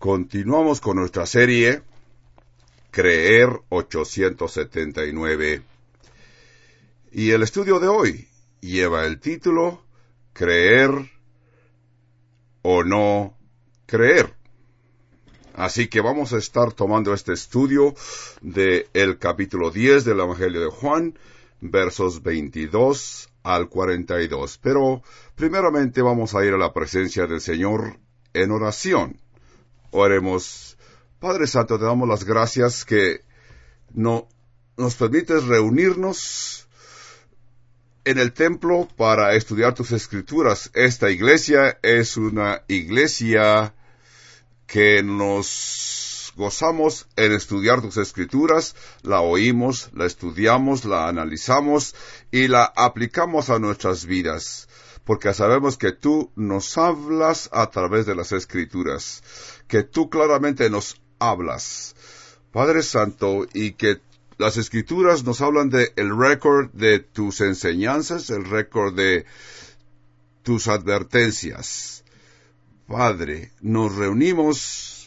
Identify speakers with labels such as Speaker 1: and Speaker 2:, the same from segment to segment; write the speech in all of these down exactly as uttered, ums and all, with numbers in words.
Speaker 1: Continuamos con nuestra serie Creer ochocientos setenta y nueve. Y el estudio de hoy lleva el título Creer o no creer. Así que vamos a estar tomando este estudio de el capítulo diez del Evangelio de Juan, versos veintidós al cuarenta y dos. Pero primeramente vamos a ir a la presencia del Señor en oración. Oremos. Padre Santo, te damos las gracias que no, nos permites reunirnos en el templo para estudiar tus escrituras. Esta iglesia es una iglesia que nos gozamos en estudiar tus escrituras, la oímos, la estudiamos, la analizamos y la aplicamos a nuestras vidas, porque sabemos que tú nos hablas a través de las escrituras, que tú claramente nos hablas, Padre Santo, y que las escrituras nos hablan de el récord de tus enseñanzas, el récord de tus advertencias. Padre, nos reunimos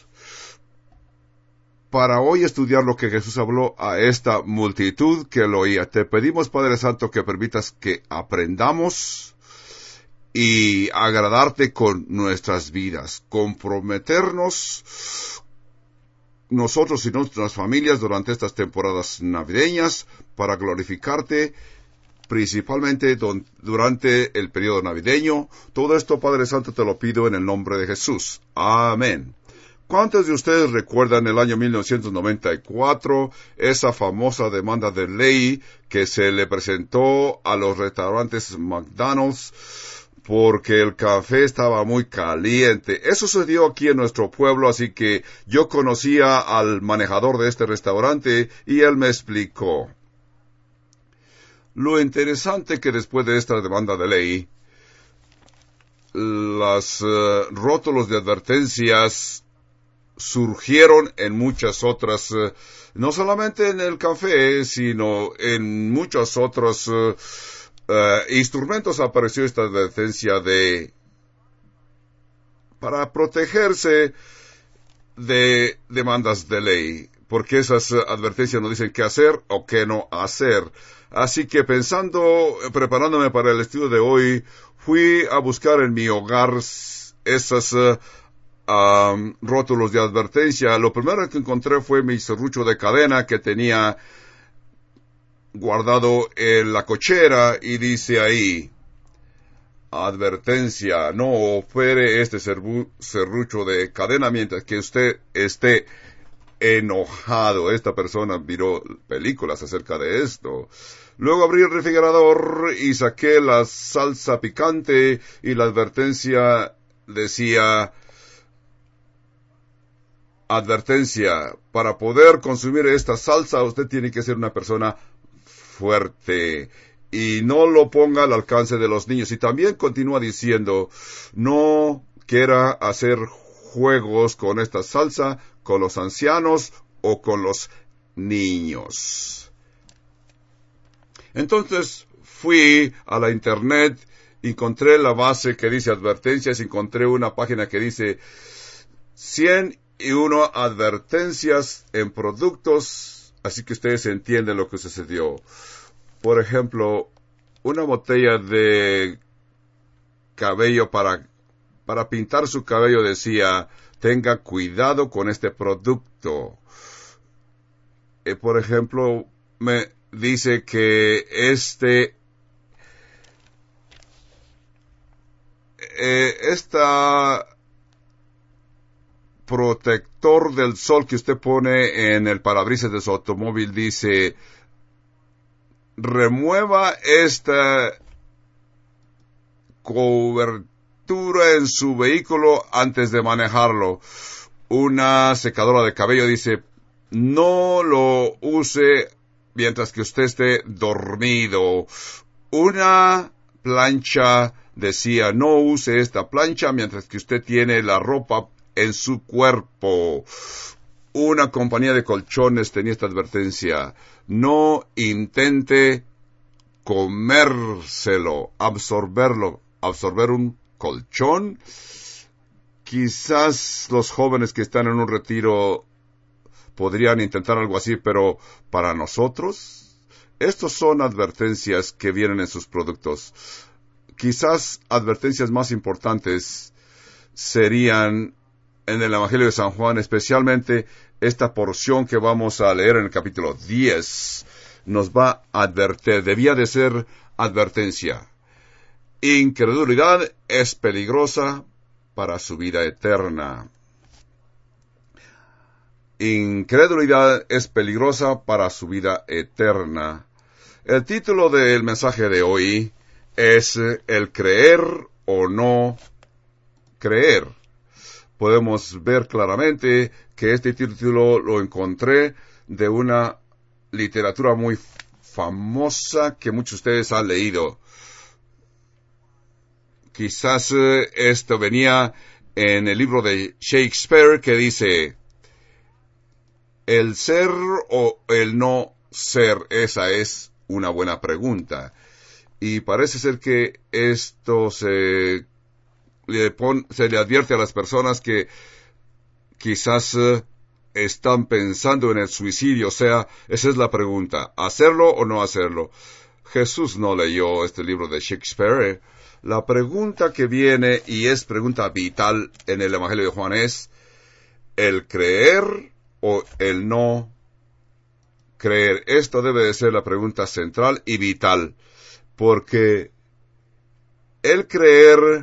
Speaker 1: para hoy estudiar lo que Jesús habló a esta multitud que lo oía. Te pedimos, Padre Santo, que permitas que aprendamos y agradarte con nuestras vidas, comprometernos nosotros y nuestras familias durante estas temporadas navideñas para glorificarte, principalmente don, durante el periodo navideño. Todo esto, Padre Santo, te lo pido en el nombre de Jesús. Amén. ¿Cuántos de ustedes recuerdan el año mil novecientos noventa y cuatro, esa famosa demanda de ley que se le presentó a los restaurantes McDonald's porque el café estaba muy caliente? Eso sucedió aquí en nuestro pueblo, así que yo conocía al manejador de este restaurante y él me explicó. Lo interesante que después de esta demanda de ley, los uh, rótulos de advertencias surgieron en muchas otras, uh, no solamente en el café, sino en muchos otros uh, uh, instrumentos apareció esta advertencia de, para protegerse de demandas de ley, porque esas uh, advertencias nos dicen qué hacer o qué no hacer. Así que pensando, preparándome para el estudio de hoy, fui a buscar en mi hogar esos uh, um, rótulos de advertencia. Lo primero que encontré fue mi serrucho de cadena que tenía guardado en la cochera y dice ahí, advertencia, no opere este serrucho de cadena mientras que usted esté enojado. Esta persona miró películas acerca de esto. Luego abrí el refrigerador y saqué la salsa picante y la advertencia decía, advertencia, para poder consumir esta salsa usted tiene que ser una persona fuerte y no lo ponga al alcance de los niños. Y también continúa diciendo, no quiera hacer juegos con esta salsa con los ancianos o con los niños. Entonces fui a la internet, encontré la base que dice advertencias, encontré una página que dice cien y una advertencias en productos, así que ustedes entienden lo que sucedió. Por ejemplo, una botella de cabello para, para pintar su cabello decía, tenga cuidado con este producto. Eh, por ejemplo, me dice que este, eh, esta protector del sol que usted pone en el parabrisas de su automóvil dice, remueva esta cobertura en su vehículo antes de manejarlo. Una secadora de cabello dice, no lo use mientras que usted esté dormido. Una plancha decía, no use esta plancha mientras que usted tiene la ropa en su cuerpo. Una compañía de colchones tenía esta advertencia, no intente comérselo, absorberlo, absorber un colchón Quizás los jóvenes que están en un retiro podrían intentar algo así, pero para nosotros, estos son advertencias que vienen en sus productos. Quizás advertencias más importantes serían en el Evangelio de San Juan, especialmente esta porción que vamos a leer en el capítulo diez, nos va a advertir, debía de ser advertencia. Incredulidad es peligrosa para su vida eterna. Incredulidad es peligrosa para su vida eterna. El título del mensaje de hoy es el creer o no creer. Podemos ver claramente que este título lo encontré de una literatura muy famosa que muchos de ustedes han leído. Quizás eh, esto venía en el libro de Shakespeare que dice, ¿el ser o el no ser? Esa es una buena pregunta. Y parece ser que esto se le, pon, se le advierte a las personas que quizás eh, están pensando en el suicidio. O sea, esa es la pregunta, ¿hacerlo o no hacerlo? Jesús no leyó este libro de Shakespeare. ¿eh? La pregunta que viene, y es pregunta vital en el Evangelio de Juan, es el creer o el no creer. Esto debe de ser la pregunta central y vital, porque el creer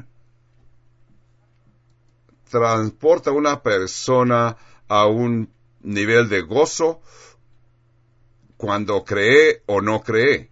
Speaker 1: transporta a una persona a un nivel de gozo cuando cree o no cree.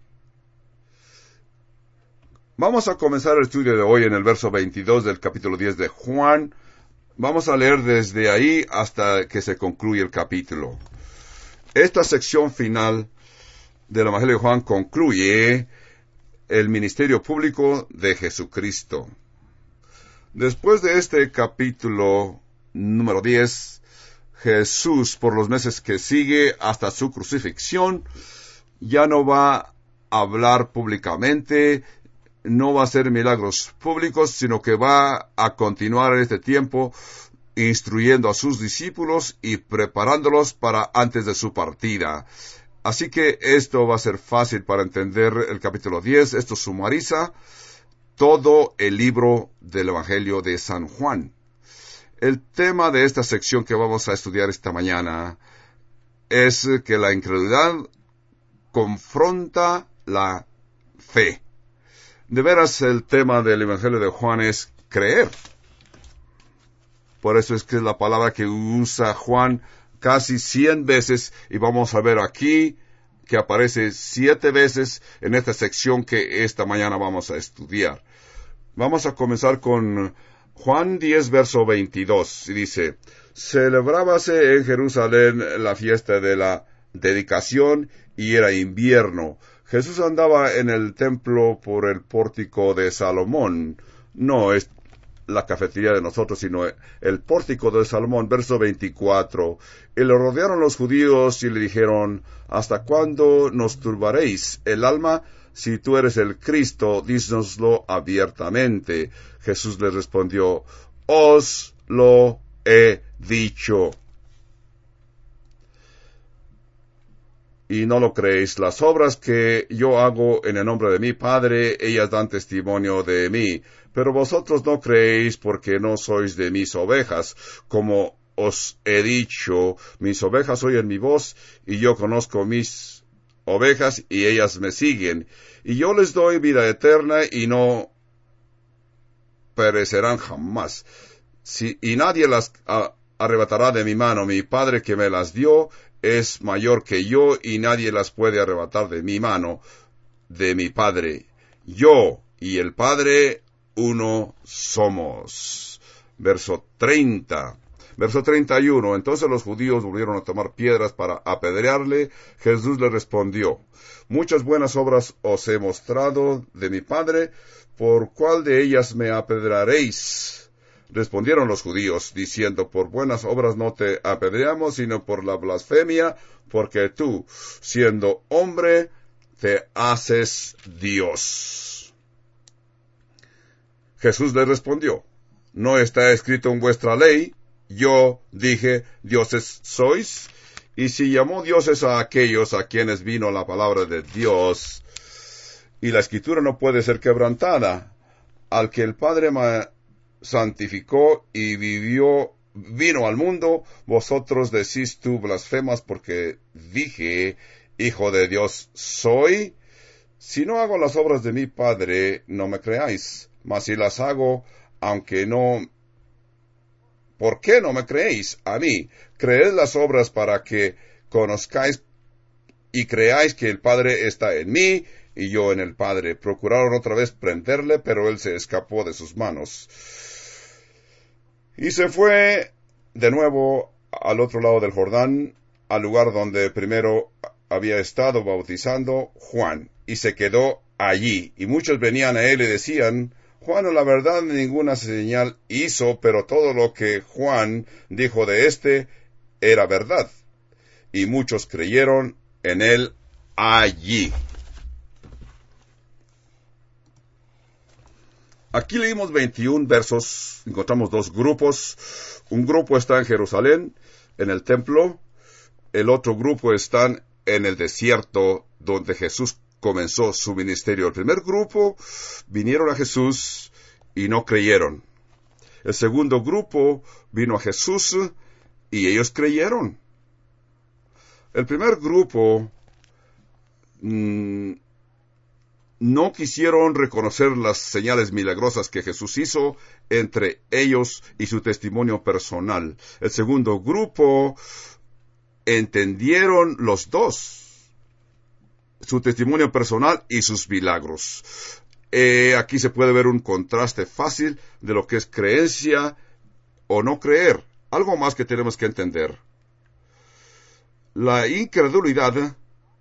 Speaker 1: Vamos a comenzar el estudio de hoy en el verso veintidós del capítulo diez de Juan. Vamos a leer desde ahí hasta que se concluye el capítulo. Esta sección final del Evangelio de Juan concluye el ministerio público de Jesucristo. Después de este capítulo número diez, Jesús, por los meses que sigue hasta su crucifixión, ya no va a hablar públicamente, no va a hacer milagros públicos, sino que va a continuar en este tiempo instruyendo a sus discípulos y preparándolos para antes de su partida. Así que esto va a ser fácil para entender el capítulo diez. Esto sumariza todo el libro del Evangelio de San Juan. El tema de esta sección que vamos a estudiar esta mañana es que la incredulidad confronta la fe. De veras, el tema del Evangelio de Juan es creer. Por eso es que es la palabra que usa Juan casi cien veces, y vamos a ver aquí que aparece siete veces en esta sección que esta mañana vamos a estudiar. Vamos a comenzar con Juan diez, verso veintidós, y dice, celebrábase en Jerusalén la fiesta de la dedicación, y era invierno. Jesús andaba en el templo por el pórtico de Salomón. No es la cafetería de nosotros, sino el pórtico de Salomón, verso veinticuatro. Y le rodearon los judíos y le dijeron, ¿hasta cuándo nos turbaréis el alma? Si tú eres el Cristo, dísnoslo abiertamente. Jesús les respondió, os lo he dicho. Y no lo creéis. Las obras que yo hago en el nombre de mi Padre, ellas dan testimonio de mí. Pero vosotros no creéis porque no sois de mis ovejas. Como os he dicho, mis ovejas oyen mi voz, y yo conozco mis ovejas, y ellas me siguen. Y yo les doy vida eterna, y no perecerán jamás. Si, y nadie las a, arrebatará de mi mano. Mi Padre que me las dio es mayor que yo, y nadie las puede arrebatar de mi mano, de mi Padre. Yo y el Padre uno somos. Verso treinta. Verso treinta y uno. Entonces los judíos volvieron a tomar piedras para apedrearle. Jesús le respondió, muchas buenas obras os he mostrado de mi Padre, ¿por cuál de ellas me apedrearéis? Respondieron los judíos, diciendo, por buenas obras no te apedreamos, sino por la blasfemia, porque tú, siendo hombre, te haces Dios. Jesús le respondió, ¿no está escrito en vuestra ley? Yo dije, dioses sois. Y si llamó dioses a aquellos a quienes vino la palabra de Dios, y la escritura no puede ser quebrantada, al que el Padre ma santificó y vivió, vino al mundo, vosotros decís tú blasfemas porque dije, Hijo de Dios soy. Si no hago las obras de mi Padre, no me creáis, mas si las hago, aunque no, ¿por qué no me creéis a mí? Creed las obras para que conozcáis y creáis que el Padre está en mí y yo en el Padre. Procuraron otra vez prenderle, pero él se escapó de sus manos. Y se fue de nuevo al otro lado del Jordán, al lugar donde primero había estado bautizando Juan, y se quedó allí. Y muchos venían a él y decían, Juan, la verdad, ninguna señal hizo, pero todo lo que Juan dijo de éste era verdad. Y muchos creyeron en él allí. Aquí leímos veintiún versos, encontramos dos grupos. Un grupo está en Jerusalén, en el templo. El otro grupo está en el desierto, donde Jesús comenzó su ministerio. El primer grupo vinieron a Jesús y no creyeron. El segundo grupo vino a Jesús y ellos creyeron. El primer grupo mmm, no quisieron reconocer las señales milagrosas que Jesús hizo entre ellos y su testimonio personal. El segundo grupo entendieron los dos, su testimonio personal y sus milagros. Eh, aquí se puede ver un contraste fácil de lo que es creencia o no creer. Algo más que tenemos que entender. La incredulidad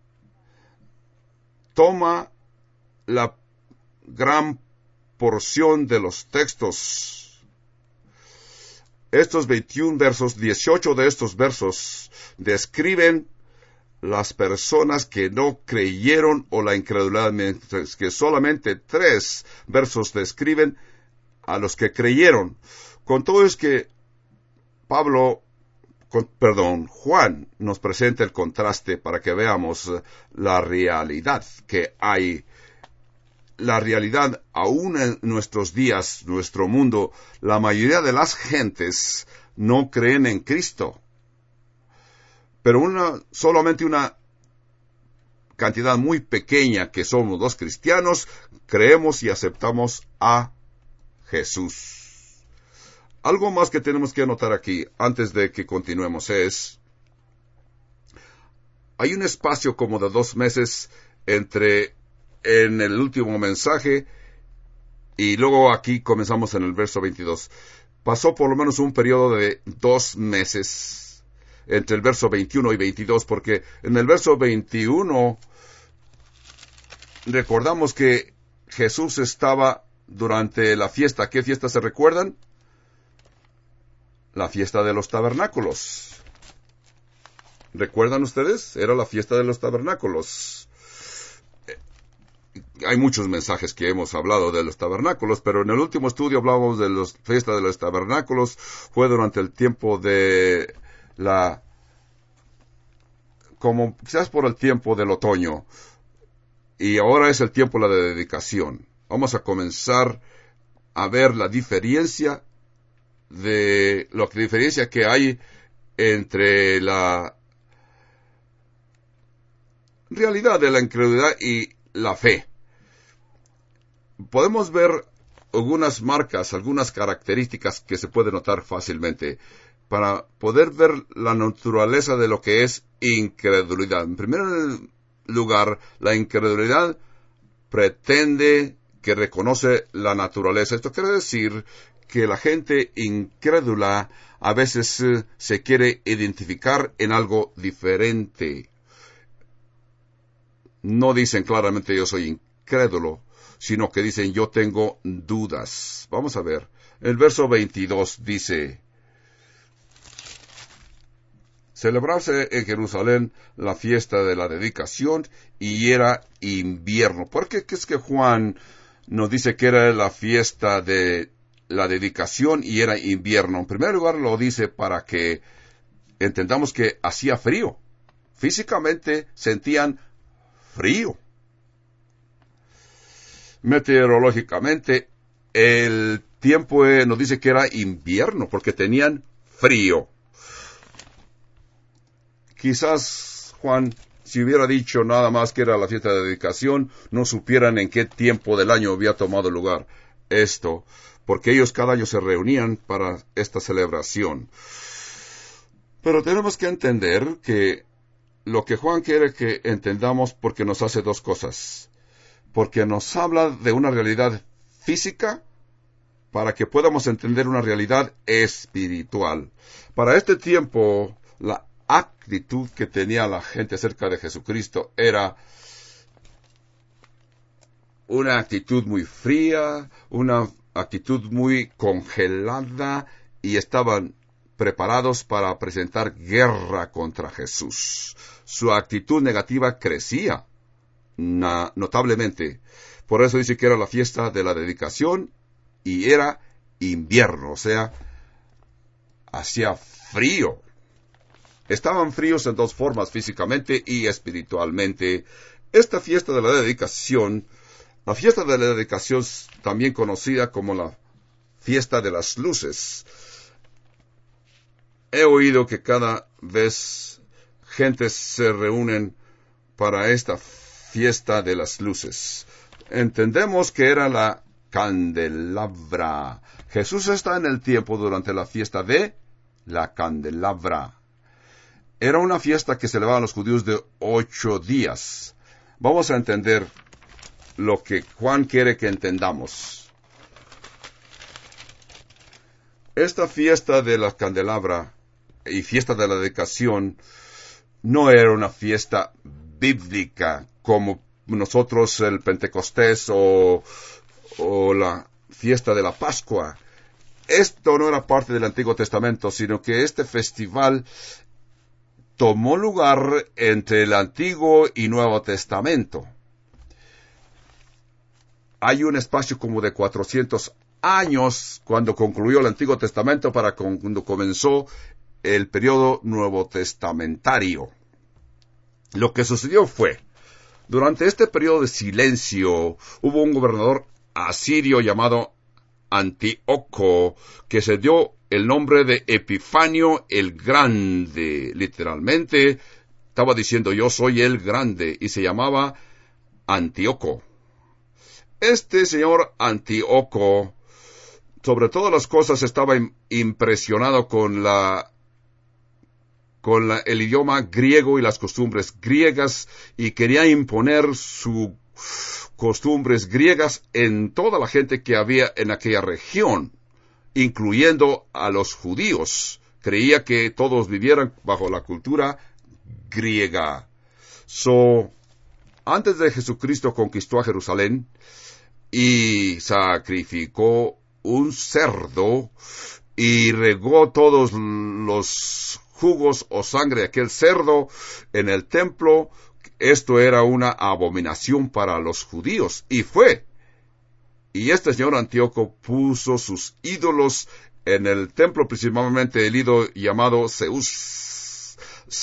Speaker 1: toma la gran porción de los textos. Estos veintiún versos, dieciocho de estos versos, describen las personas que no creyeron o la incredulidad, mientras que solamente tres versos describen a los que creyeron. Con todo es que Pablo, con, perdón, Juan nos presenta el contraste para que veamos la realidad que hay. La realidad, aún en nuestros días, nuestro mundo, la mayoría de las gentes no creen en Cristo. Pero una, solamente una cantidad muy pequeña que somos los cristianos, creemos y aceptamos a Jesús. Algo más que tenemos que anotar aquí, antes de que continuemos, es, hay un espacio como de dos meses entre en el último mensaje y luego aquí comenzamos en el verso veintidós. Pasó por lo menos un periodo de dos meses entre el verso veintiuno y veintidós, porque en el verso veintiuno recordamos que Jesús estaba durante la fiesta. ¿Qué fiesta se recuerdan? La fiesta de los tabernáculos. ¿Recuerdan ustedes? Era la fiesta de los tabernáculos. Hay muchos mensajes que hemos hablado de los tabernáculos, pero en el último estudio hablábamos de la fiesta de los tabernáculos. Fue durante el tiempo de la, como quizás por el tiempo del otoño, y ahora es el tiempo de la dedicación. Vamos a comenzar a ver la diferencia de la diferencia que hay entre la realidad de la incredulidad y la fe. Podemos ver algunas marcas, algunas características que se pueden notar fácilmente para poder ver la naturaleza de lo que es incredulidad. En primer lugar, la incredulidad pretende que reconoce la naturaleza. Esto quiere decir que la gente incrédula a veces eh, se quiere identificar en algo diferente. No dicen claramente yo soy incrédulo, sino que dicen yo tengo dudas. Vamos a ver. El verso veintidós dice, celebrarse en Jerusalén la fiesta de la dedicación y era invierno. ¿Por qué es que Juan nos dice que era la fiesta de la dedicación y era invierno. En primer lugar lo dice para que entendamos que hacía frío. Físicamente sentían frío. Meteorológicamente el tiempo eh, nos dice que era invierno porque tenían frío. Quizás Juan, si hubiera dicho nada más que era la fiesta de dedicación, no supieran en qué tiempo del año había tomado lugar esto, porque ellos cada año se reunían para esta celebración. Pero tenemos que entender que lo que Juan quiere que entendamos, porque nos hace dos cosas. Porque nos habla de una realidad física para que podamos entender una realidad espiritual. Para este tiempo, la actitud que tenía la gente acerca de Jesucristo era una actitud muy fría, una actitud muy congelada, y estaban preparados para presentar guerra contra Jesús. Su actitud negativa crecía na- notablemente. Por eso dice que era la fiesta de la dedicación y era invierno, o sea, hacía frío. Estaban fríos en dos formas, físicamente y espiritualmente. Esta fiesta de la dedicación, la fiesta de la dedicación, también conocida como la fiesta de las luces. He oído que cada vez gente se reúnen para esta fiesta de las luces. Entendemos que era la candelabra. Jesús está en el tiempo durante la fiesta de la candelabra. Era una fiesta que celebraban los judíos de ocho días. Vamos a entender lo que Juan quiere que entendamos. Esta fiesta de la candelabra y fiesta de la dedicación no era una fiesta bíblica como nosotros el Pentecostés o, o la fiesta de la Pascua. Esto no era parte del Antiguo Testamento, sino que este festival tomó lugar entre el Antiguo y Nuevo Testamento. Hay un espacio como de cuatrocientos años cuando concluyó el Antiguo Testamento para cuando comenzó el periodo nuevo testamentario. Lo que sucedió fue, durante este periodo de silencio, hubo un gobernador asirio llamado Antíoco, que se dio el nombre de Epifanio el Grande. Literalmente, estaba diciendo yo soy el Grande, y se llamaba Antíoco. Este señor Antíoco, sobre todas las cosas, estaba impresionado con la con la, el idioma griego y las costumbres griegas, y quería imponer sus costumbres griegas en toda la gente que había en aquella región, incluyendo a los judíos. Creía que todos vivieran bajo la cultura griega. So, antes de Jesucristo conquistó a Jerusalén y sacrificó un cerdo y regó todos los jugos o sangre de aquel cerdo en el templo. Esto era una abominación para los judíos, y fue. Y este señor Antíoco puso sus ídolos en el templo, principalmente el ídolo llamado Zeus.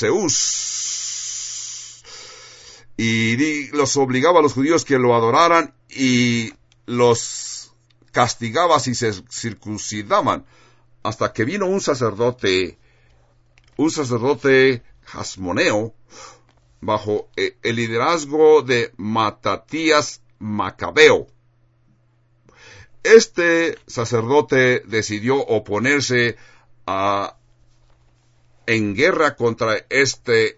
Speaker 1: Zeus. Y los obligaba a los judíos que lo adoraran y los castigaba si se circuncidaban. Hasta que vino un sacerdote, un sacerdote Hasmoneo, bajo el liderazgo de Matatías Macabeo. Este sacerdote decidió oponerse a, en guerra contra este,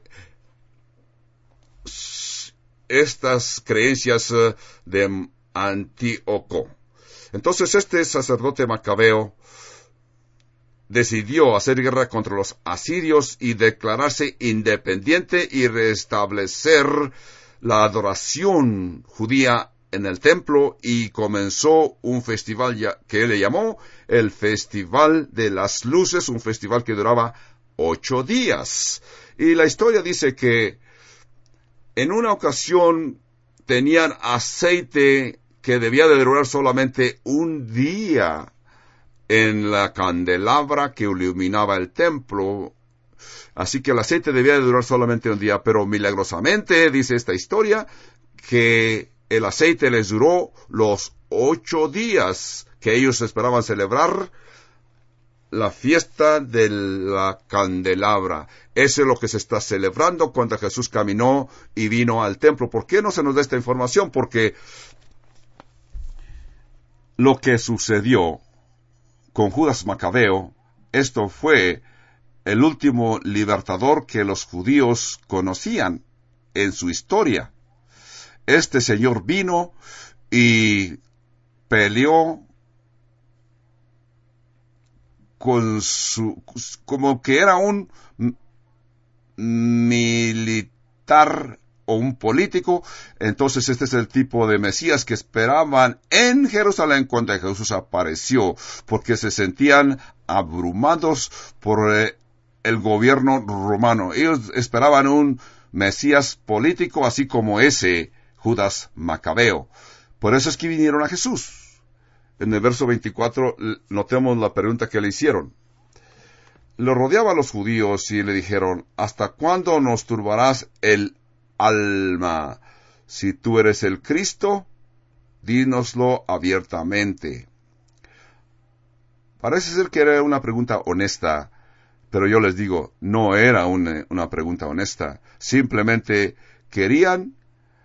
Speaker 1: estas creencias de Antíoco. Entonces este sacerdote Macabeo decidió hacer guerra contra los asirios y declararse independiente y restablecer la adoración judía en el templo, y comenzó un festival ya, que él le llamó el Festival de las Luces, un festival que duraba ocho días. Y la historia dice que en una ocasión tenían aceite que debía de durar solamente un día. en la candelabra que iluminaba el templo. Así que el aceite debía de durar solamente un día, pero milagrosamente, dice esta historia, que el aceite les duró los ocho días que ellos esperaban celebrar la fiesta de la candelabra. Eso es lo que se está celebrando cuando Jesús caminó y vino al templo. ¿Por qué no se nos da esta información? Porque lo que sucedió con Judas Macabeo, esto fue el último libertador que los judíos conocían en su historia. Este señor vino y peleó con su, como que era un militar o un político. Entonces este es el tipo de Mesías que esperaban en Jerusalén cuando Jesús apareció, porque se sentían abrumados por eh, el gobierno romano. Ellos esperaban un Mesías político, así como ese Judas Macabeo. Por eso es que vinieron a Jesús. En el verso veinticuatro notemos la pregunta que le hicieron. Lo rodeaban los judíos y le dijeron, ¿hasta cuándo nos turbarás el alma? Si tú eres el Cristo, dínoslo abiertamente. Parece ser que era una pregunta honesta, pero yo les digo, no era una, una pregunta honesta. Simplemente querían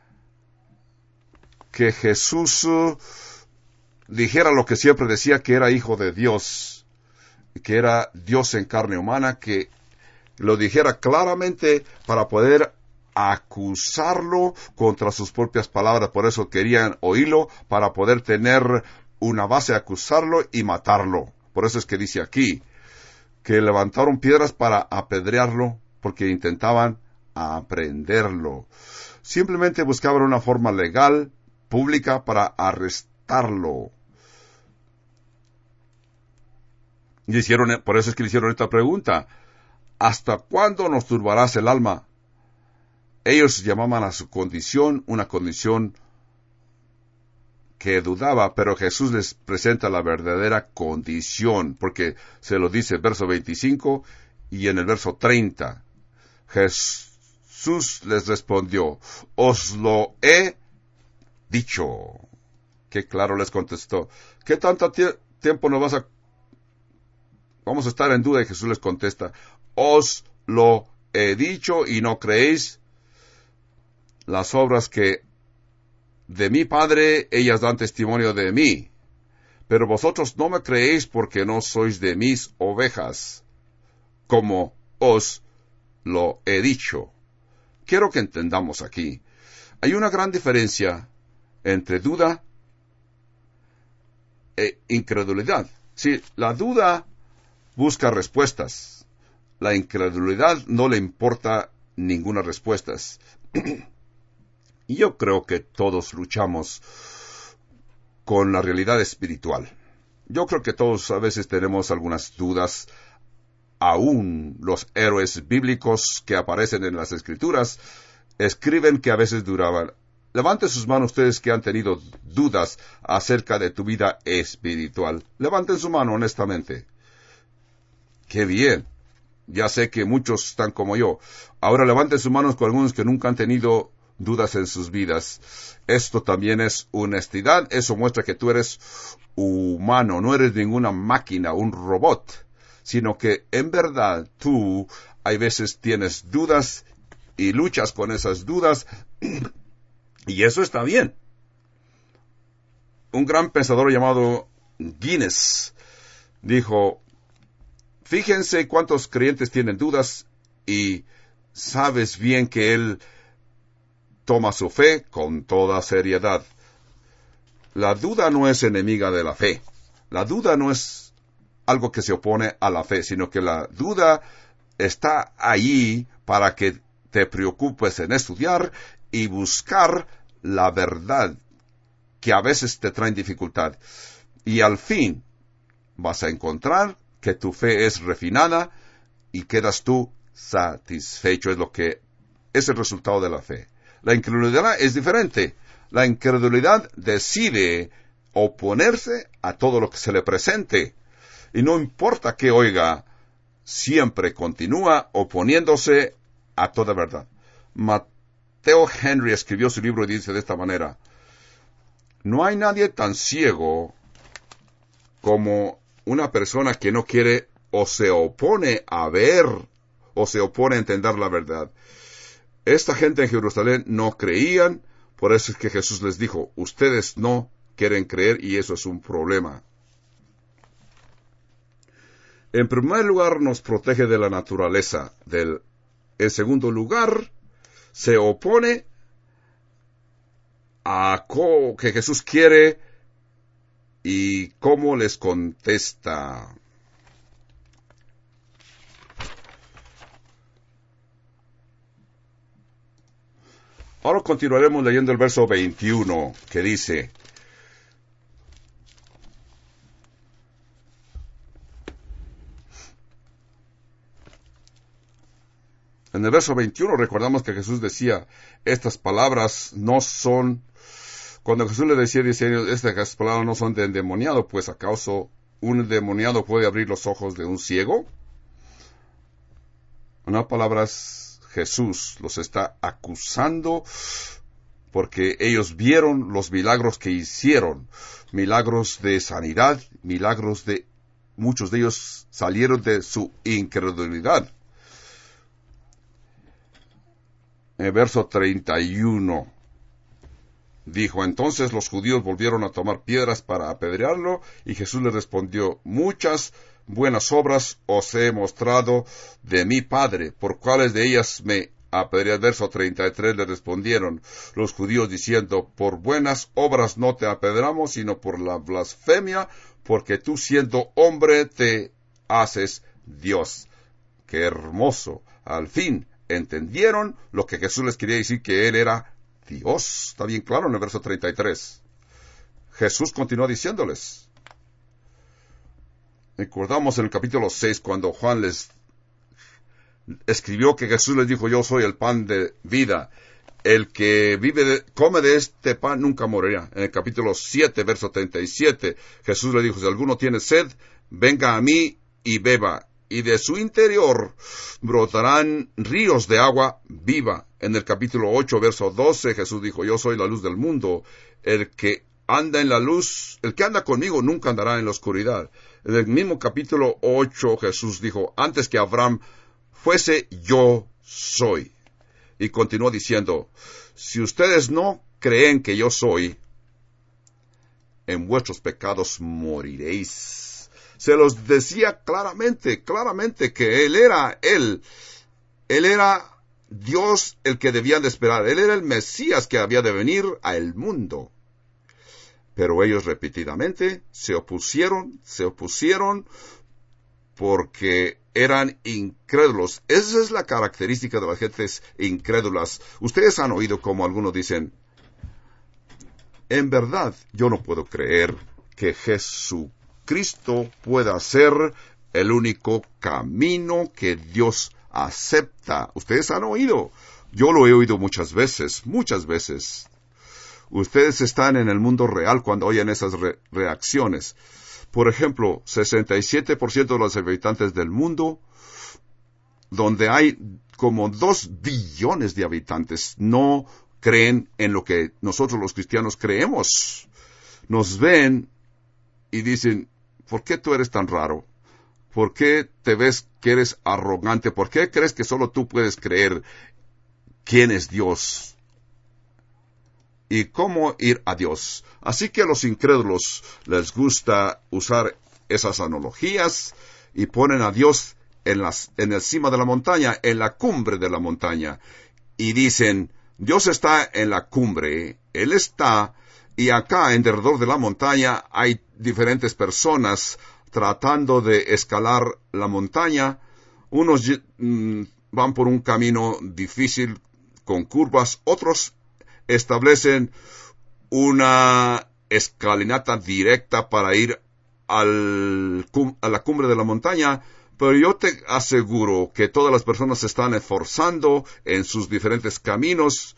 Speaker 1: que Jesús uh, dijera lo que siempre decía, que era hijo de Dios, que era Dios en carne humana, que lo dijera claramente para poder acusarlo contra sus propias palabras. Por eso querían oírlo, para poder tener una base de acusarlo y matarlo. Por eso es que dice aquí, que levantaron piedras para apedrearlo, porque intentaban aprenderlo. Simplemente buscaban una forma legal, pública, para arrestarlo. Y hicieron, por eso es que le hicieron esta pregunta. ¿Hasta cuándo nos turbarás el alma? Ellos llamaban a su condición una condición que dudaba, pero Jesús les presenta la verdadera condición, porque se lo dice en el verso veinticinco y en el verso treinta. Jesús les respondió, os lo he dicho. Qué claro les contestó. ¿Qué tanto tie- tiempo nos vas a... Vamos a estar en duda? Y Jesús les contesta, os lo he dicho y no creéis. Las obras que de mi Padre, ellas dan testimonio de mí. Pero vosotros no me creéis porque no sois de mis ovejas, como os lo he dicho. Quiero que entendamos aquí. Hay una gran diferencia entre duda e incredulidad. Si la duda busca respuestas, la incredulidad no le importa ninguna respuesta. Y yo creo que todos luchamos con la realidad espiritual. Yo creo que todos a veces tenemos algunas dudas. Aún los héroes bíblicos que aparecen en las Escrituras escriben que a veces duraban. Levanten sus manos ustedes que han tenido dudas acerca de tu vida espiritual. Levanten su mano honestamente. ¡Qué bien! Ya sé que muchos están como yo. Ahora levanten sus manos con algunos que nunca han tenido dudas en sus vidas. Esto también es honestidad. Eso muestra que tú eres humano, no eres ninguna máquina, un robot, sino que en verdad tú hay veces tienes dudas y luchas con esas dudas, y eso está bien. Un gran pensador llamado Guinness dijo, fíjense cuántos creyentes tienen dudas, y sabes bien que él toma su fe con toda seriedad. La duda no es enemiga de la fe. La duda no es algo que se opone a la fe, sino que la duda está ahí para que te preocupes en estudiar y buscar la verdad, que a veces te traen dificultad. Y al fin vas a encontrar que tu fe es refinada y quedas tú satisfecho. Es lo que es el resultado de la fe. La incredulidad es diferente. La incredulidad decide oponerse a todo lo que se le presente. y no importa qué oiga, siempre continúa oponiéndose a toda verdad. Mateo Henry escribió su libro y dice de esta manera: no hay nadie tan ciego como una persona que no quiere o se opone a ver o se opone a entender la verdad. Esta gente en Jerusalén no creían, por eso es que Jesús les dijo: ustedes no quieren creer y eso es un problema. En primer lugar, nos protege de la naturaleza. Del, en segundo lugar, se opone a co que Jesús quiere y cómo les contesta. Ahora continuaremos leyendo el verso veintiuno, que dice: en el verso veintiuno recordamos que Jesús decía, estas palabras no son, cuando Jesús le decía, decía estas palabras no son de endemoniado, pues ¿acaso un endemoniado puede abrir los ojos de un ciego? Unas palabras, Jesús los está acusando porque ellos vieron los milagros que hicieron, milagros de sanidad, milagros de, muchos de ellos salieron de su incredulidad. En el verso treinta y uno, dijo, entonces los judíos volvieron a tomar piedras para apedrearlo, y Jesús les respondió, muchas buenas obras os he mostrado de mi Padre, ¿por cuáles de ellas me apedrean? Verso treinta y tres, le respondieron los judíos diciendo, por buenas obras no te apedreamos, sino por la blasfemia, porque tú siendo hombre te haces Dios. ¡Qué hermoso! Al fin entendieron lo que Jesús les quería decir, que Él era Dios. Está bien claro en el verso treinta y tres. Jesús continuó diciéndoles. Recordamos en el capítulo seis, cuando Juan les escribió que Jesús les dijo, yo soy el pan de vida. El que vive de, come de este pan nunca morirá. En el capítulo siete, verso treinta y siete, Jesús le dijo, si alguno tiene sed, venga a mí y beba, y de su interior brotarán ríos de agua viva. En el capítulo ocho, verso doce, Jesús dijo, yo soy la luz del mundo. El que anda en la luz, el que anda conmigo nunca andará en la oscuridad. En el mismo capítulo ocho, Jesús dijo, antes que Abraham fuese, yo soy. Y continuó diciendo, si ustedes no creen que yo soy, en vuestros pecados moriréis. Se los decía claramente, claramente que Él era Él. Él era Dios el que debían de esperar. Él era el Mesías que había de venir al mundo. Pero ellos repetidamente se opusieron, se opusieron porque eran incrédulos. Esa es la característica de las gentes incrédulas. Ustedes han oído como algunos dicen, en verdad yo no puedo creer que Jesús Cristo pueda ser el único camino que Dios acepta. Ustedes han oído. Yo lo he oído muchas veces, muchas veces. Ustedes están en el mundo real cuando oyen esas re- reacciones. Por ejemplo, sesenta y siete por ciento de los habitantes del mundo, donde hay como dos billones de habitantes, no creen en lo que nosotros los cristianos creemos. Nos ven y dicen, ¿por qué tú eres tan raro? ¿Por qué te ves que eres arrogante? ¿Por qué crees que solo tú puedes creer quién es Dios? ¿Y cómo ir a Dios? Así que a los incrédulos les gusta usar esas analogías y ponen a Dios en, las, en el cima de la montaña, en la cumbre de la montaña. Y dicen, Dios está en la cumbre, Él está, y acá en derredor de la montaña hay diferentes personas tratando de escalar la montaña. Unos mm, van por un camino difícil con curvas, otros establecen una escalinata directa para ir al, a la cumbre de la montaña, pero yo te aseguro que todas las personas se están esforzando en sus diferentes caminos,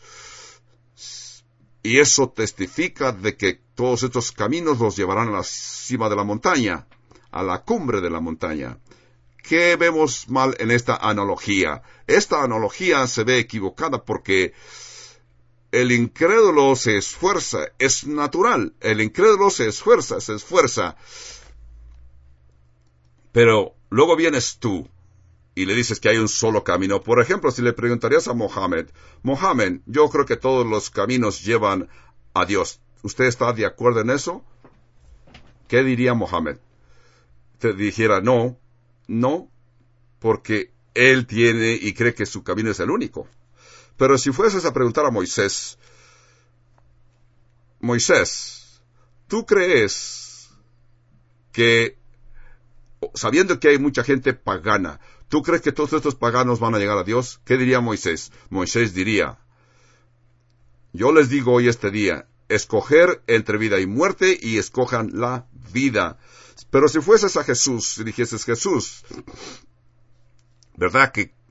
Speaker 1: y eso testifica de que todos estos caminos los llevarán a la cima de la montaña. a la cumbre de la montaña. ¿Qué vemos mal en esta analogía? Esta analogía se ve equivocada porque el incrédulo se esfuerza, es natural. El incrédulo se esfuerza, se esfuerza. Pero luego vienes tú y le dices que hay un solo camino. Por ejemplo, si le preguntarías a Mohammed, Mohammed, yo creo que todos los caminos llevan a Dios. ¿Usted está de acuerdo en eso? ¿Qué diría Mohammed? Te dijera, no, no, porque él tiene y cree que su camino es el único. Pero si fueses a preguntar a Moisés, Moisés, ¿tú crees que, sabiendo que hay mucha gente pagana, ¿tú crees que todos estos paganos van a llegar a Dios? ¿Qué diría Moisés? Moisés diría, yo les digo hoy este día, escoger entre vida y muerte y escojan la vida. Pero si fueses a Jesús y dijeses, Jesús, ¿verdad que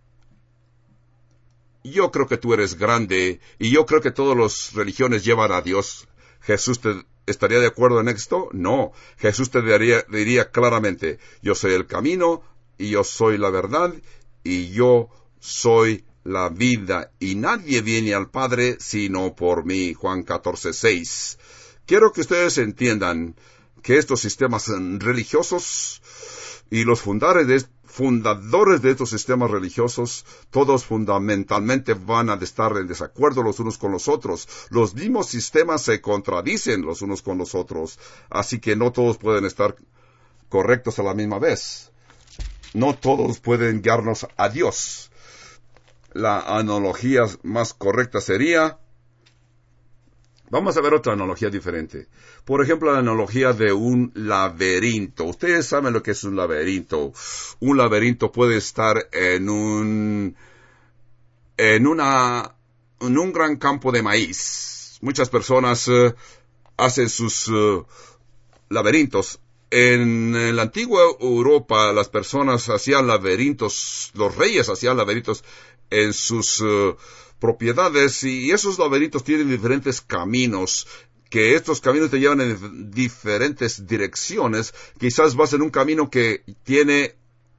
Speaker 1: yo creo que tú eres grande y yo creo que todas las religiones llevan a Dios? ¿Jesús te estaría de acuerdo en esto? No. Jesús te diría, diría claramente, yo soy el camino y yo soy la verdad y yo soy la vida y nadie viene al Padre sino por mí. Juan catorce seis. Quiero que ustedes entiendan que estos sistemas religiosos y los fundadores de, fundadores de estos sistemas religiosos, todos fundamentalmente van a estar en desacuerdo los unos con los otros. Los mismos sistemas se contradicen los unos con los otros, así que no todos pueden estar correctos a la misma vez. No todos pueden guiarnos a Dios. La analogía más correcta sería, vamos a ver otra analogía diferente. Por ejemplo, la analogía de un laberinto. Ustedes saben lo que es un laberinto. Un laberinto puede estar en un, en una, en un gran campo de maíz. Muchas personas uh, hacen sus uh, laberintos. En la antigua Europa, las personas hacían laberintos, los reyes hacían laberintos en sus uh, propiedades, y esos laberintos tienen diferentes caminos, que estos caminos te llevan en diferentes direcciones. Quizás vas en un camino que tiene,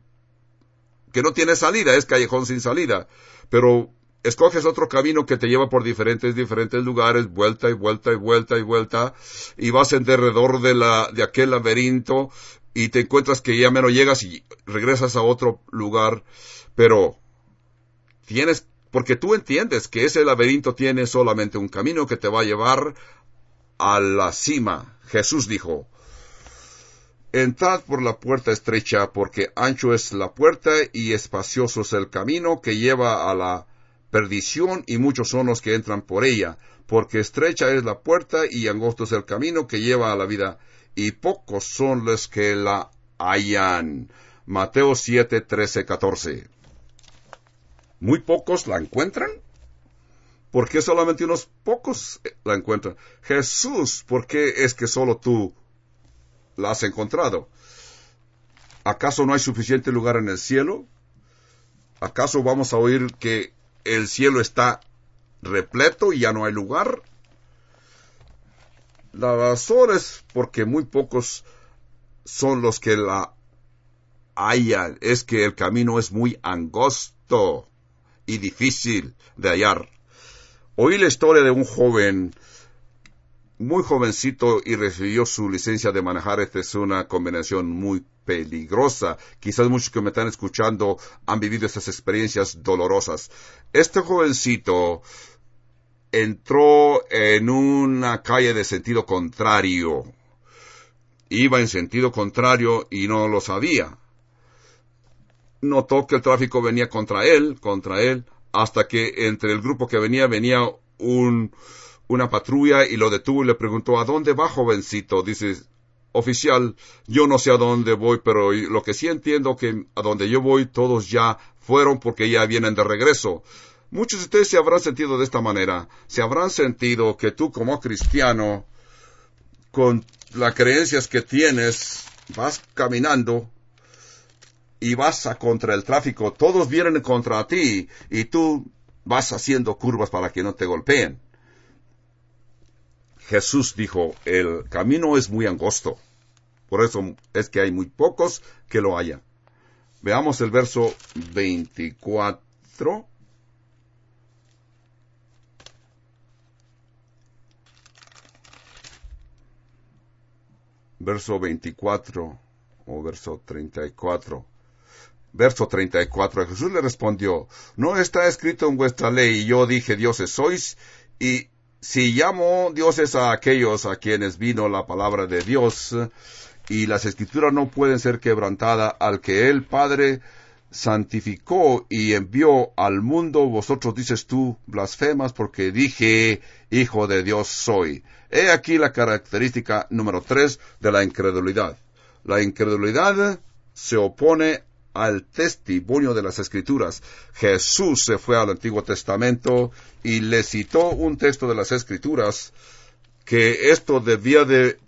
Speaker 1: que no tiene salida, es callejón sin salida, pero escoges otro camino que te lleva por diferentes, diferentes lugares, vuelta y vuelta y vuelta y vuelta, y vas en derredor de la, de aquel laberinto, y te encuentras que ya menos llegas y regresas a otro lugar, pero tienes, porque tú entiendes que ese laberinto tiene solamente un camino que te va a llevar a la cima. Jesús dijo, entrad por la puerta estrecha, porque ancho es la puerta y espacioso es el camino que lleva a la perdición, y muchos son los que entran por ella, porque estrecha es la puerta y angosto es el camino que lleva a la vida, y pocos son los que la hallan. Mateo siete, trece, catorce. ¿Muy pocos la encuentran? ¿Por qué solamente unos pocos la encuentran? Jesús, ¿por qué es que solo tú la has encontrado? ¿Acaso no hay suficiente lugar en el cielo? ¿Acaso vamos a oír que el cielo está repleto y ya no hay lugar? La razón es porque muy pocos son los que la hallan. Es que el camino es muy angosto y difícil de hallar. Oí la historia de un joven, muy jovencito, y recibió su licencia de manejar. Esta es una combinación muy peligrosa. Quizás muchos que me están escuchando han vivido estas experiencias dolorosas. Este jovencito entró en una calle de sentido contrario. Iba en sentido contrario y no lo sabía. Notó que el tráfico venía contra él, contra él, hasta que entre el grupo que venía, venía un, una patrulla y lo detuvo y le preguntó, ¿a dónde va, jovencito? Dice, oficial, yo no sé a dónde voy, pero lo que sí entiendo que a donde yo voy todos ya fueron porque ya vienen de regreso. Muchos de ustedes se habrán sentido de esta manera. Se habrán sentido que tú como cristiano, con las creencias que tienes, vas caminando y vas a contra el tráfico, todos vienen contra ti, y tú vas haciendo curvas para que no te golpeen. Jesús dijo, el camino es muy angosto, Por eso es que hay muy pocos que lo hayan. Veamos el verso veinticuatro. Verso veinticuatro o verso treinta y cuatro. Verso treinta y cuatro. Jesús le respondió: ¿no está escrito en vuestra ley, y yo dije, dioses sois? Y si llamo dioses a aquellos a quienes vino la palabra de Dios, y las escrituras no pueden ser quebrantadas, al que el Padre santificó y envió al mundo, vosotros dices tú, blasfemas, porque dije, hijo de Dios soy. He aquí la característica número tres de la incredulidad. La incredulidad se opone al testimonio de las Escrituras. Jesús se fue al Antiguo Testamento y le citó un texto de las Escrituras que esto debía de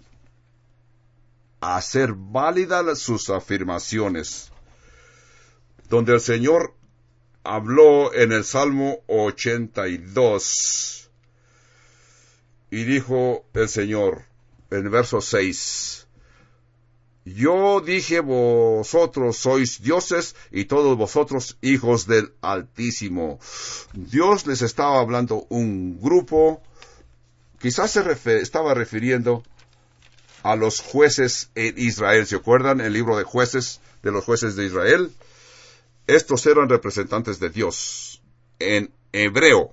Speaker 1: hacer válidas sus afirmaciones, donde el Señor habló en el Salmo ochenta y dos, y dijo el Señor en el verso seis: yo dije, vosotros sois dioses y todos vosotros hijos del Altísimo. Dios les estaba hablando un grupo, quizás se refer- estaba refiriendo a los jueces en Israel. ¿Se acuerdan el libro de jueces, de los jueces de Israel? Estos eran representantes de Dios. En hebreo,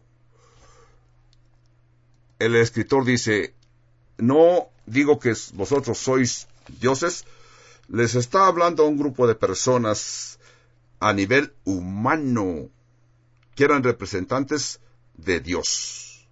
Speaker 1: el escritor dice, no digo que vosotros sois dioses. Les está hablando a un grupo de personas a nivel humano, que eran representantes de Dios.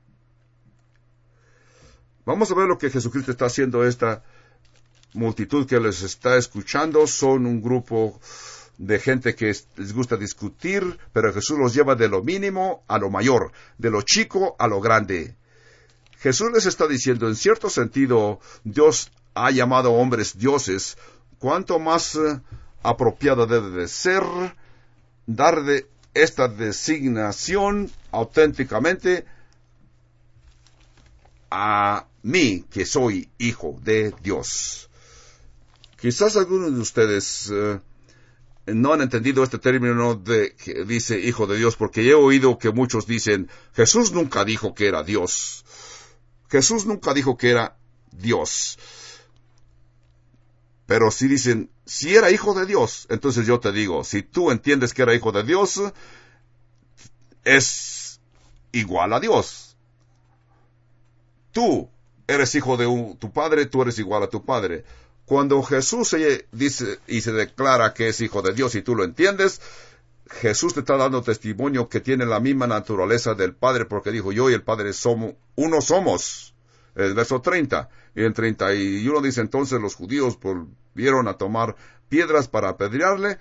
Speaker 1: Vamos a ver lo que Jesucristo está haciendo. Esta multitud que les está escuchando son un grupo de gente que les gusta discutir, pero Jesús los lleva de lo mínimo a lo mayor, de lo chico a lo grande. Jesús les está diciendo, en cierto sentido, Dios ha llamado a hombres dioses. Cuánto más eh, apropiado debe de ser darle esta designación auténticamente a mí, que soy hijo de Dios. Quizás algunos de ustedes eh, no han entendido este término de que dice hijo de Dios, porque he oído que muchos dicen, Jesús nunca dijo que era Dios. Jesús nunca dijo que era Dios. Pero si dicen, si era hijo de Dios, entonces yo te digo, si tú entiendes que era hijo de Dios, es igual a Dios. Tú eres hijo de un, tu padre, tú eres igual a tu padre. Cuando Jesús se dice y se declara que es hijo de Dios y tú lo entiendes, Jesús te está dando testimonio que tiene la misma naturaleza del Padre, porque dijo, yo y el Padre somos, uno somos. El verso treinta, y en treinta y uno dice, entonces los judíos volvieron a tomar piedras para apedrearle,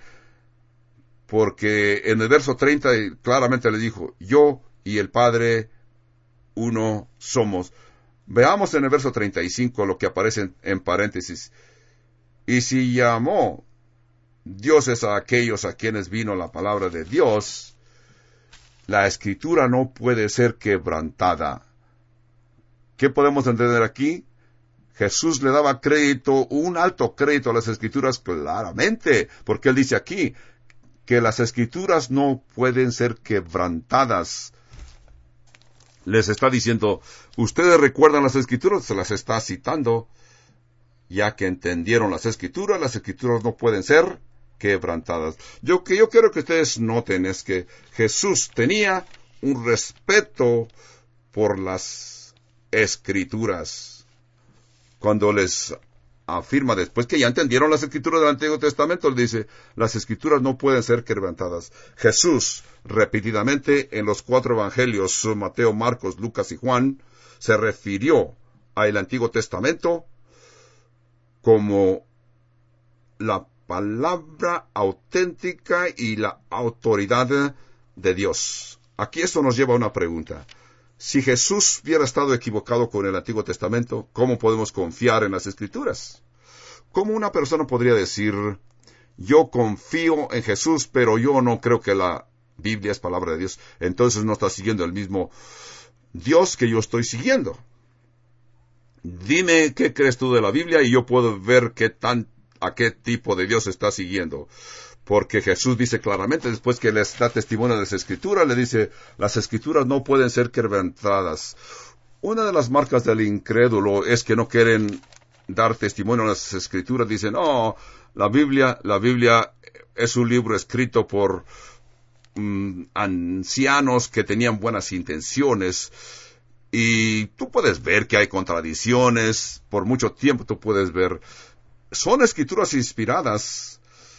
Speaker 1: porque en el verso treinta claramente le dijo, yo y el Padre uno somos. Veamos en el verso treinta y cinco lo que aparece en, en paréntesis. Y si llamó dioses a aquellos a quienes vino la palabra de Dios, la escritura no puede ser quebrantada. ¿Qué podemos entender aquí? Jesús le daba crédito, un alto crédito a las Escrituras claramente, porque él dice aquí que las Escrituras no pueden ser quebrantadas. Les está diciendo, ustedes recuerdan las Escrituras, se las está citando, ya que entendieron las Escrituras, las Escrituras no pueden ser quebrantadas. Yo que yo quiero que ustedes noten es que Jesús tenía un respeto por las Escrituras. Cuando les afirma después que ya entendieron las Escrituras del Antiguo Testamento, él dice, las Escrituras no pueden ser quebrantadas. Jesús, repetidamente en los cuatro evangelios, Mateo, Marcos, Lucas y Juan, se refirió al Antiguo Testamento como la palabra auténtica y la autoridad de Dios. Aquí esto nos lleva a una pregunta. Si Jesús hubiera estado equivocado con el Antiguo Testamento, ¿cómo podemos confiar en las Escrituras? ¿Cómo una persona podría decir, yo confío en Jesús, pero yo no creo que la Biblia es palabra de Dios? Entonces no está siguiendo el mismo Dios que yo estoy siguiendo. Dime qué crees tú de la Biblia y yo puedo ver qué tan, a qué tipo de Dios está siguiendo. Porque Jesús dice claramente, después que les da testimonio de las Escrituras, le dice, las Escrituras no pueden ser quebrantadas. Una de las marcas del incrédulo es que no quieren dar testimonio a las Escrituras. Dicen, no, la Biblia, la Biblia es un libro escrito por um, ancianos que tenían buenas intenciones. Y tú puedes ver que hay contradicciones. Por mucho tiempo tú puedes ver. Son escrituras inspiradas.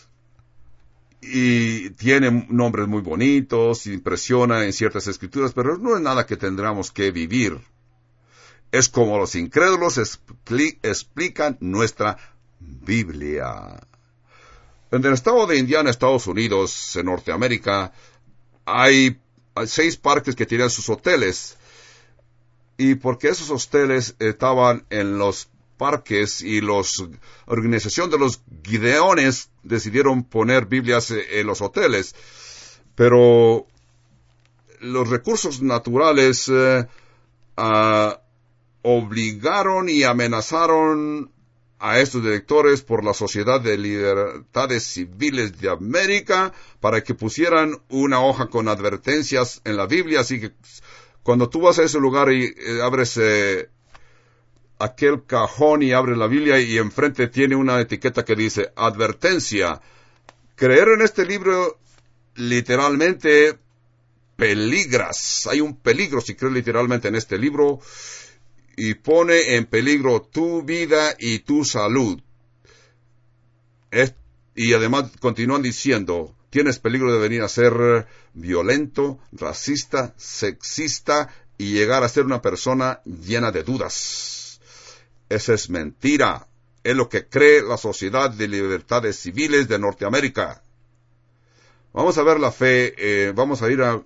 Speaker 1: Y tienen nombres muy bonitos, impresiona en ciertas escrituras, pero no es nada que tendremos que vivir. Es como los incrédulos expli- explican nuestra Biblia. En el estado de Indiana, Estados Unidos, en Norteamérica, hay, hay seis parques que tienen sus hoteles. Y porque esos hoteles estaban en los parques y la organización de los Gideones decidieron poner Biblias en los hoteles. Pero los recursos naturales eh, uh, obligaron y amenazaron a estos directores por la Sociedad de Libertades Civiles de América para que pusieran una hoja con advertencias en la Biblia. Así que cuando tú vas a ese lugar y eh, abres eh, aquel cajón y abres la Biblia y enfrente tiene una etiqueta que dice advertencia, creer en este libro literalmente peligras. Hay un peligro si crees literalmente en este libro y pone en peligro tu vida y tu salud. Es, y además continúan diciendo, tienes peligro de venir a ser violento, racista, sexista y llegar a ser una persona llena de dudas. Esa es mentira. Es lo que cree la Sociedad de Libertades Civiles de Norteamérica. Vamos a ver la fe. Eh, vamos a ir a,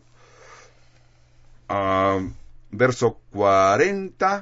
Speaker 1: a verso cuarenta.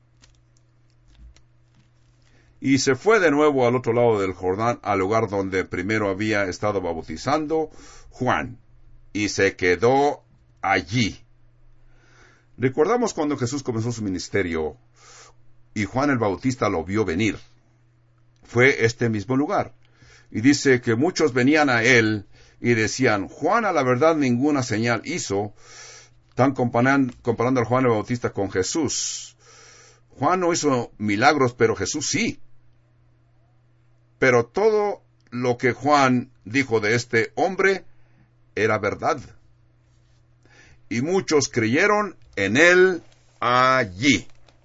Speaker 1: Y se fue de nuevo al otro lado del Jordán, al lugar donde primero había estado bautizando Juan, y se quedó allí. Recordamos cuando Jesús comenzó su ministerio, y Juan el Bautista lo vio venir. Fue este mismo lugar. Y dice que muchos venían a él, y decían, Juan a la verdad ninguna señal hizo. Están comparando, comparando a Juan el Bautista con Jesús. Juan no hizo milagros, pero Jesús sí. Pero todo lo que Juan dijo de este hombre era verdad. Y muchos creyeron en él allí.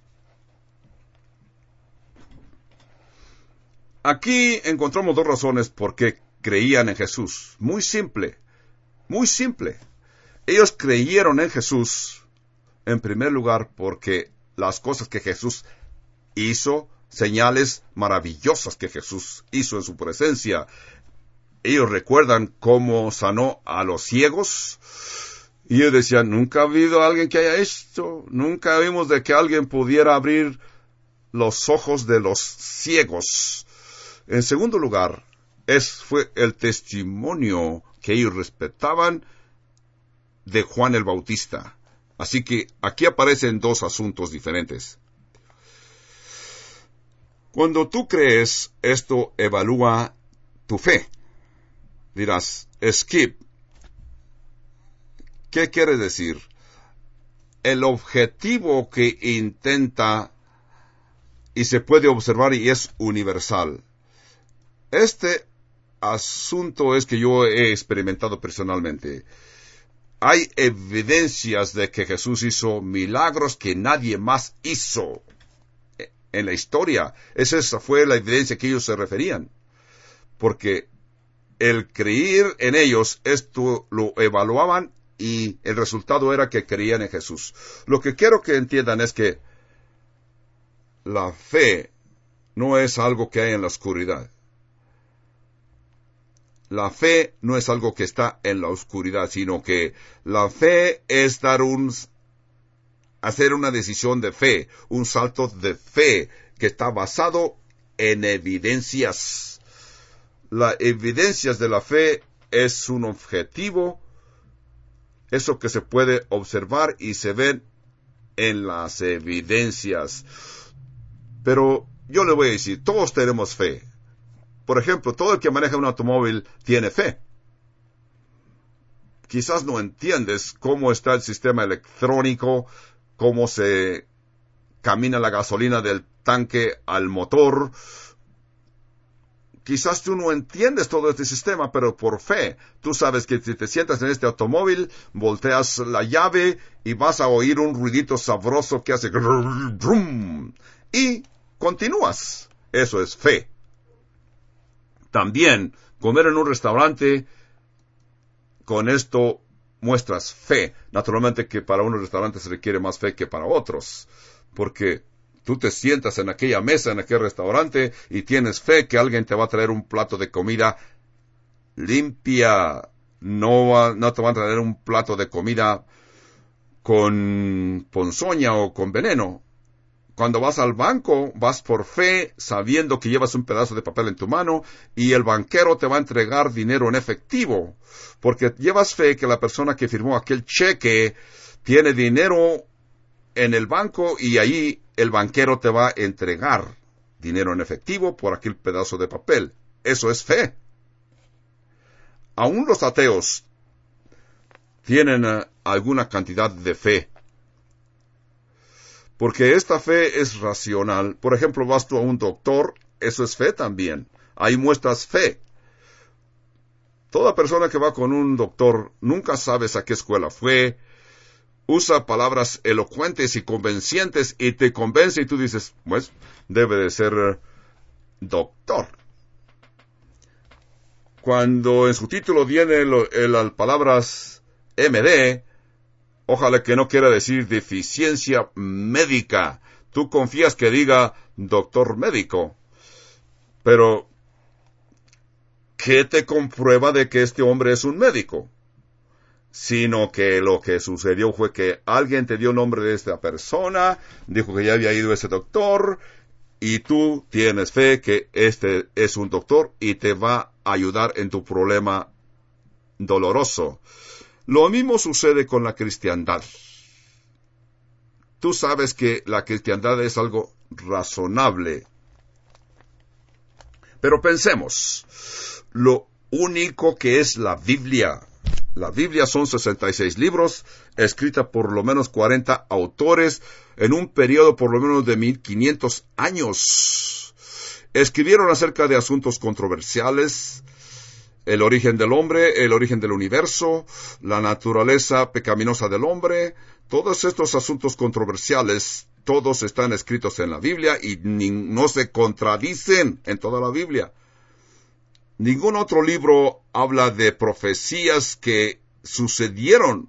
Speaker 1: Aquí encontramos dos razones por qué creían en Jesús. Muy simple, muy simple. Ellos creyeron en Jesús, en primer lugar, porque las cosas que Jesús hizo, señales maravillosas que Jesús hizo en su presencia. Ellos recuerdan cómo sanó a los ciegos. Y ellos decían, nunca ha habido alguien que haya hecho, nunca vimos de que alguien pudiera abrir los ojos de los ciegos. En segundo lugar, es, fue el testimonio que ellos respetaban de Juan el Bautista. Así que aquí aparecen dos asuntos diferentes. Cuando tú crees, esto evalúa tu fe. Dirás, skip. ¿Qué quiere decir? El objetivo que intenta y se puede observar y es universal. Este asunto es que yo he experimentado personalmente. Hay evidencias de que Jesús hizo milagros que nadie más hizo en la historia. Esa fue la evidencia que ellos se referían. Porque el creer en ellos, esto lo evaluaban y el resultado era que creían en Jesús. Lo que quiero que entiendan es que la fe no es algo que hay en la oscuridad. La fe no es algo que está en la oscuridad, sino que la fe es dar un, hacer una decisión de fe, un salto de fe que está basado en evidencias. Las evidencias de la fe es un objetivo, eso que se puede observar y se ven en las evidencias. Pero yo le voy a decir, todos tenemos fe. Por ejemplo, todo el que maneja un automóvil tiene fe. Quizás no entiendes cómo está el sistema electrónico, cómo se camina la gasolina del tanque al motor. Quizás tú no entiendes todo este sistema, pero por fe, tú sabes que si te sientas en este automóvil, volteas la llave y vas a oír un ruidito sabroso que hace brum, y continúas. Eso es fe. También, comer en un restaurante, con esto muestras fe. Naturalmente que para unos restaurantes se requiere más fe que para otros, porque tú te sientas en aquella mesa, en aquel restaurante, y tienes fe que alguien te va a traer un plato de comida limpia. No, va, no te van a traer un plato de comida con ponzoña o con veneno. Cuando vas al banco, vas por fe, sabiendo que llevas un pedazo de papel en tu mano, y el banquero te va a entregar dinero en efectivo, porque llevas fe que la persona que firmó aquel cheque tiene dinero en el banco, y ahí el banquero te va a entregar dinero en efectivo por aquel pedazo de papel. Eso es fe. Aún los ateos tienen uh, alguna cantidad de fe, porque esta fe es racional. Por ejemplo, vas tú a un doctor, eso es fe también. Ahí muestras fe. Toda persona que va con un doctor, nunca sabes a qué escuela fue, usa palabras elocuentes y convencientes y te convence y tú dices, pues, debe de ser doctor. Cuando en su título viene las palabras M D, ojalá que no quiera decir deficiencia médica. Tú confías que diga doctor médico. Pero, ¿qué te comprueba de que este hombre es un médico? Sino que lo que sucedió fue que alguien te dio el nombre de esta persona, dijo que ya había ido ese doctor, y tú tienes fe que este es un doctor y te va a ayudar en tu problema doloroso. Lo mismo sucede con la cristiandad. Tú sabes que la cristiandad es algo razonable. Pero pensemos, lo único que es la Biblia. La Biblia son sesenta y seis libros, escrita por lo menos cuarenta autores, en un periodo por lo menos de mil quinientos años. Escribieron acerca de asuntos controversiales, el origen del hombre, el origen del universo, la naturaleza pecaminosa del hombre. Todos estos asuntos controversiales, todos están escritos en la Biblia y ni, no se contradicen en toda la Biblia. Ningún otro libro habla de profecías que sucedieron.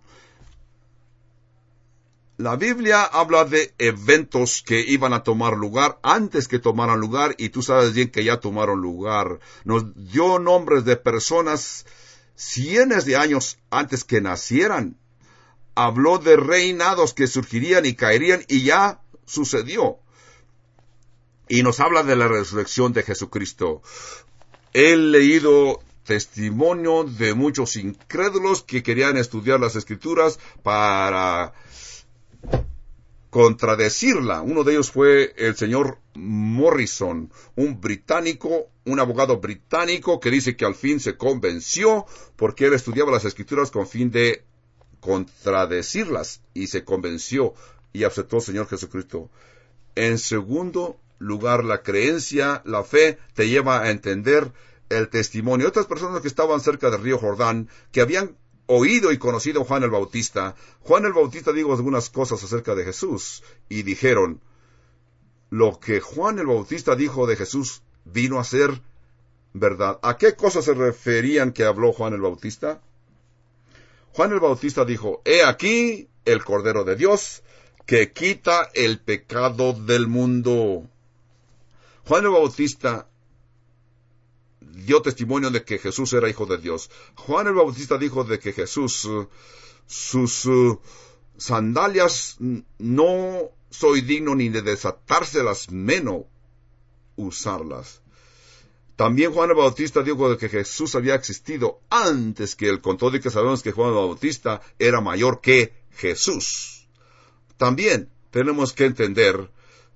Speaker 1: La Biblia habla de eventos que iban a tomar lugar antes que tomaran lugar, y tú sabes bien que ya tomaron lugar. Nos dio nombres de personas cientos de años antes que nacieran. Habló de reinados que surgirían y caerían, y ya sucedió. Y nos habla de la resurrección de Jesucristo. He leído testimonio de muchos incrédulos que querían estudiar las Escrituras para contradecirla. Uno de ellos fue el señor Morrison, un británico, un abogado británico que dice que al fin se convenció porque él estudiaba las Escrituras con fin de contradecirlas, y se convenció y aceptó al Señor Jesucristo. En segundo lugar, la creencia, la fe, te lleva a entender el testimonio. Otras personas que estaban cerca del río Jordán, que habían oído y conocido a Juan el Bautista. Juan el Bautista dijo algunas cosas acerca de Jesús, y dijeron, lo que Juan el Bautista dijo de Jesús vino a ser verdad. ¿A qué cosas se referían que habló Juan el Bautista? Juan el Bautista dijo, he aquí el Cordero de Dios, que quita el pecado del mundo. Juan el Bautista dio testimonio de que Jesús era hijo de Dios. Juan el Bautista dijo de que Jesús, uh, sus uh, sandalias, no soy digno ni de desatárselas, menos usarlas. También Juan el Bautista dijo de que Jesús había existido antes que él, con todo y que sabemos que Juan el Bautista era mayor que Jesús. También tenemos que entender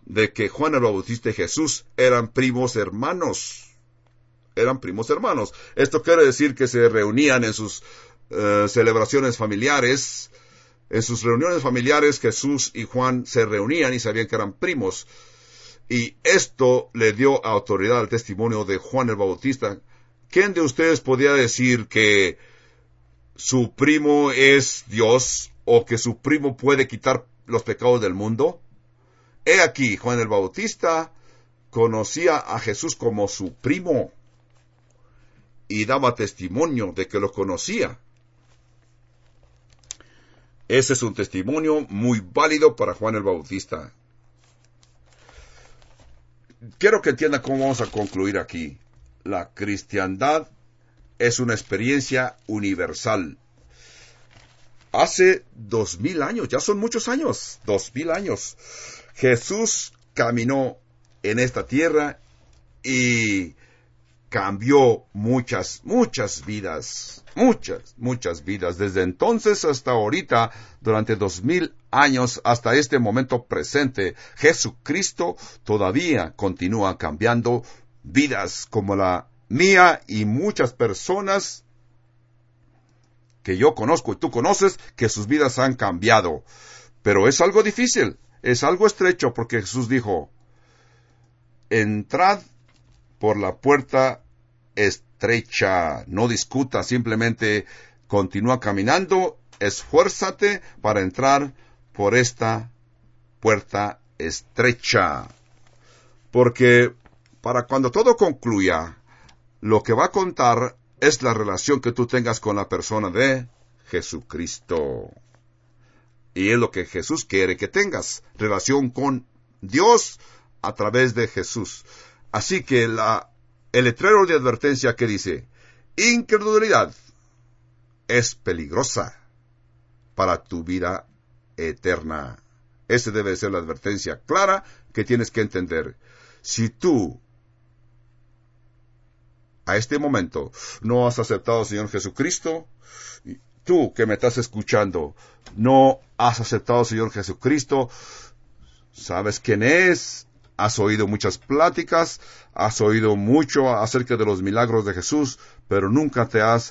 Speaker 1: de que Juan el Bautista y Jesús eran primos hermanos. Eran primos hermanos. Esto quiere decir que se reunían en sus uh, celebraciones familiares. En sus reuniones familiares, Jesús y Juan se reunían y sabían que eran primos. Y esto le dio autoridad al testimonio de Juan el Bautista. ¿Quién de ustedes podría decir que su primo es Dios o que su primo puede quitar los pecados del mundo? He aquí, Juan el Bautista conocía a Jesús como su primo y daba testimonio de que lo conocía. Ese es un testimonio muy válido para Juan el Bautista. Quiero que entiendan cómo vamos a concluir aquí. La cristiandad es una experiencia universal. Hace dos mil años, ya son muchos años, dos mil años, Jesús caminó en esta tierra y cambió muchas, muchas vidas, muchas, muchas vidas. Desde entonces hasta ahorita, durante dos mil años, hasta este momento presente, Jesucristo todavía continúa cambiando vidas como la mía y muchas personas que yo conozco y tú conoces, que sus vidas han cambiado. Pero es algo difícil, es algo estrecho, porque Jesús dijo, entrad por la puerta estrecha, no discuta, simplemente continúa caminando, esfuérzate para entrar por esta puerta estrecha. Porque para cuando todo concluya, lo que va a contar es la relación que tú tengas con la persona de Jesucristo. Y es lo que Jesús quiere que tengas, relación con Dios a través de Jesús. Así que la, el letrero de advertencia que dice, incredulidad es peligrosa para tu vida eterna. Esa debe ser la advertencia clara que tienes que entender. Si tú a este momento no has aceptado al Señor Jesucristo, tú que me estás escuchando, no has aceptado al Señor Jesucristo, sabes quién es, has oído muchas pláticas, has oído mucho acerca de los milagros de Jesús, pero nunca te has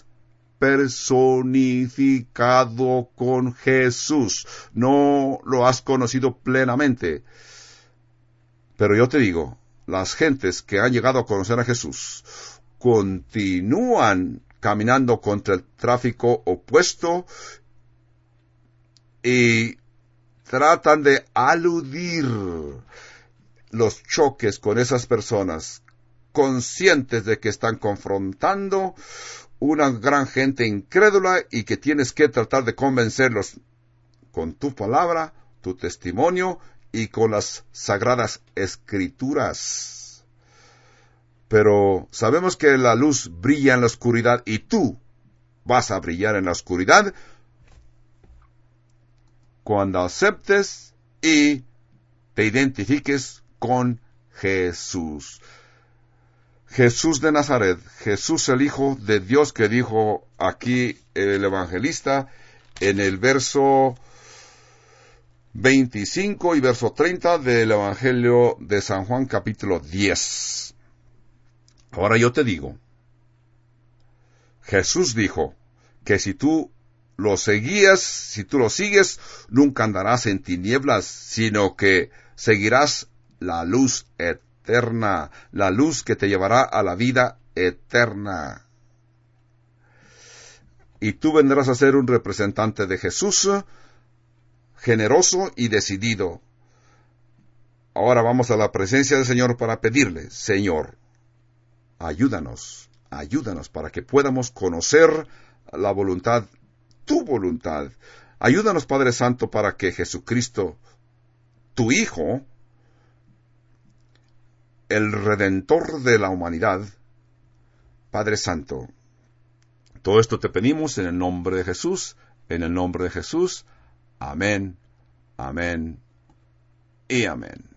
Speaker 1: personificado con Jesús, no lo has conocido plenamente. Pero yo te digo, las gentes que han llegado a conocer a Jesús continúan caminando contra el tráfico opuesto y tratan de aludir los choques con esas personas, conscientes de que están confrontando una gran gente incrédula y que tienes que tratar de convencerlos con tu palabra, tu testimonio y con las sagradas escrituras. Pero sabemos que la luz brilla en la oscuridad y tú vas a brillar en la oscuridad cuando aceptes y te identifiques con Jesús. Jesús de Nazaret, Jesús el Hijo de Dios, que dijo aquí el evangelista en el verso veinticinco y verso treinta del Evangelio de San Juan capítulo diez. Ahora yo te digo, Jesús dijo que si tú lo seguías, si tú lo sigues, nunca andarás en tinieblas, sino que seguirás la luz eterna, la luz que te llevará a la vida eterna. Y tú vendrás a ser un representante de Jesús, generoso y decidido. Ahora vamos a la presencia del Señor para pedirle, Señor, ayúdanos, ayúdanos para que podamos conocer la voluntad, tu voluntad. Ayúdanos, Padre Santo, para que Jesucristo, tu Hijo, el Redentor de la humanidad, Padre Santo, todo esto te pedimos en el nombre de Jesús, en el nombre de Jesús. Amén, amén y amén.